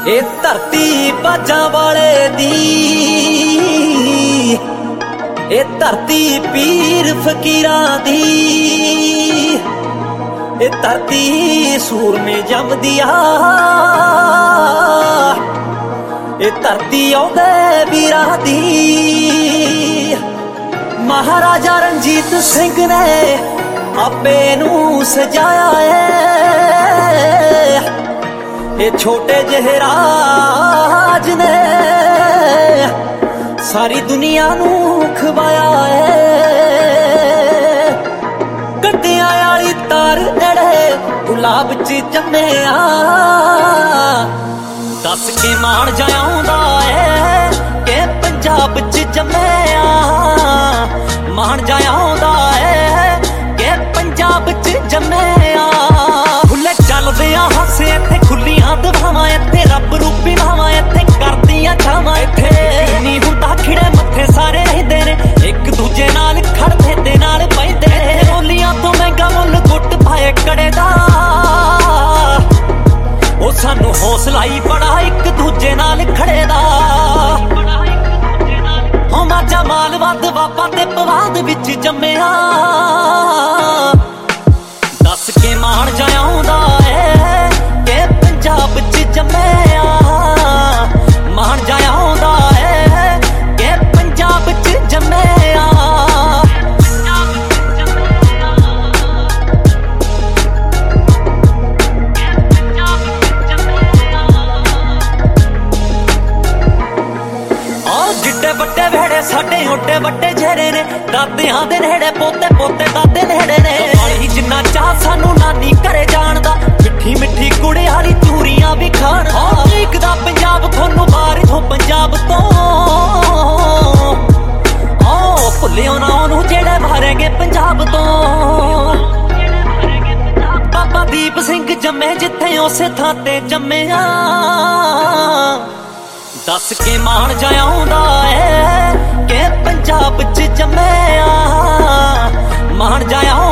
ਇਹ ਧਰਤੀ ਬਾਜਾਂ ਵਾਲੇ ਦੀ, ਇਹ ਧਰਤੀ ਪੀਰ ਫਕੀਰਾਂ ਦੀ, ਇਹ ਧਰਤੀ ਸੂਰਮੇ ਜੰਮਦੀ ਆ, ਇਹ ਧਰਤੀ ਆਉਂਦੇ ਵੀਰਾਂ ਦੀ। ਮਹਾਰਾਜਾ ਰਣਜੀਤ ਸਿੰਘ ਨੇ ਆਪੇ ਨੂੰ ਸਜਾਇਆ ਏ, ਇਹ ਛੋਟੇ ਜਿਹੇ ਰਾਜ ਨੇ ਸਾਰੀ ਦੁਨੀਆ ਨੂੰ ਖਵਾਇਆ ਏ। ਗੱਡਿਆਂ ਵਾਲੀ ਤਾਰ ਨੇੜੇ ਗੁਲਾਬ ਚ ਜੰਮਿਆ, ਦੱਸ ਕੇ ਮਾਣ ਜਾਉਂਦਾ ਏ ਕਿ ਪੰਜਾਬ ਚ ਜੰਮਿਆ, ਮਾਣ ਜਾਉਂਦਾ ਏ ਕਿ ਪੰਜਾਬ ਚ ਜੰਮਿਆ। ਖੁੱਲੇ ਚੱਲਦੇ ਆ ਹਾਸੇ ਇੱਥੇ, ਖੁੱਲੀਆਂ ਦਵਾਵਾਂ ਇੱਥੇ, ਰੱਬ ਰੂਪੀ ਮਾਵਾਂ ਇੱਥੇ ਕਰਦੀਆਂ ਛਾਵਾਂ ਇੱਥੇ। ਨਹੀਂ ਹੁੰਦਾ ਖਿੜੇ ਮੱਥੇ ਸਾਰੇ ਰਹਿੰਦੇ ਨੇ, ਇੱਕ ਦੂਜੇ ਨਾਲ ਖੜਦੇ ਤੇ ਨਾਲ ਪੈਂਦੇ ਨੇ। ਰੋਲੀਆਂ ਤੋਂ ਮਹਿੰਗਾ ਮੁੱਲ ਗੁੱਟ ਪਾਏ ਕੜੇ ਦਾ, ਉਹ ਸਾਨੂੰ ਹੌਸਲਾ ਹੀ ਬੜਾ ਇੱਕ ਦੂਜੇ ਨਾਲ ਖੜੇ ਦਾ। ਹੋ ਮਾਝਾ ਮਾਲਵਾ ਬਾਬਾ ਤੇ ਪਵਾਦ ਵਿੱਚ ਜੰਮਿਆ, ਦੱਸ ਕੇ ਮਾਣ ਜਾਉਂਦਾ ਏ ਕਿ ਪੰਜਾਬ ਚ ਜੰਮਿਆ, ਮਾਣ ਜਾਉਂਦਾ ਏ ਕਿ ਪੰਜਾਬ ਚ ਜੰਮਿਆ। ਜਿੱਡੇ ਵੱਡੇ ਵਿਹੜੇ ਸਾਡੇ ਓਡੇ ਵੱਡੇ ਚਿਹਰੇ ਨੇ, ਦਾਦਿਆਂ ਦੇ ਨੇੜੇ ਪੋਤੇ ਪੋਤੇ ਦਾਦੇ ਨੇੜੇ ਨੇ। ਵਾਲੀ ਜਿੰਨਾ ਚਾਹ ਸਾਨੂੰ ਨਾਨੀ ਘਰੇ ਜਾਣ ਦਾ, ਮਿੱਠੀ ਮਿੱਠੀ ਕੁੜੇ ਵਾਲੀ ਚੂਰੀਆਂ ਵੀ ਖਾਣ ਦਾ। ਠੀਕ ਦਾ ਪੰਜਾਬ ਤੁਹਾਨੂੰ ਬਾਹਰ ਤੋਂ ਪੰਜਾਬ ਤੋਂ, ਓ ਭੁੱਲਿਓ ਨਾ ਉਹਨੂੰ ਜਿਹੜੇ ਮਾਰੇਗੇ ਪੰਜਾਬ ਤੋਂ। ਬਾਬਾ ਦੀਪ ਸਿੰਘ ਜੰਮੇ ਜਿੱਥੇ ਉਸੇ ਥਾਂ ਤੇ ਜੰਮਿਆ, ਦੱਸ ਕੇ ਮਾਣ ਜਾਉਂਦਾ ਏ ਕਿ ਪੰਜਾਬ ਚ ਜੰਮਿਆ, ਮਾਣ ਜਾਇਆ